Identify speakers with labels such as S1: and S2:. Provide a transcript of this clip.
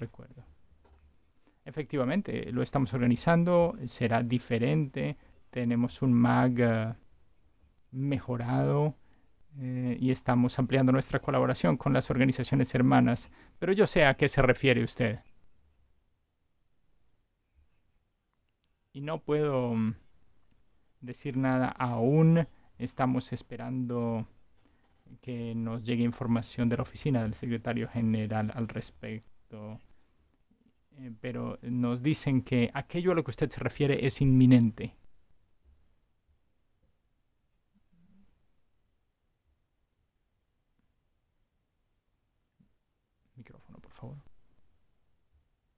S1: recuerdo. Efectivamente, lo estamos organizando, será diferente. Tenemos un MAG mejorado y estamos ampliando nuestra colaboración con las organizaciones hermanas. Pero yo sé a qué se refiere usted. Y no puedo decir nada aún. Estamos esperando que nos llegue información de la oficina del secretario general al respecto. Pero nos dicen que aquello a lo que usted se refiere es inminente.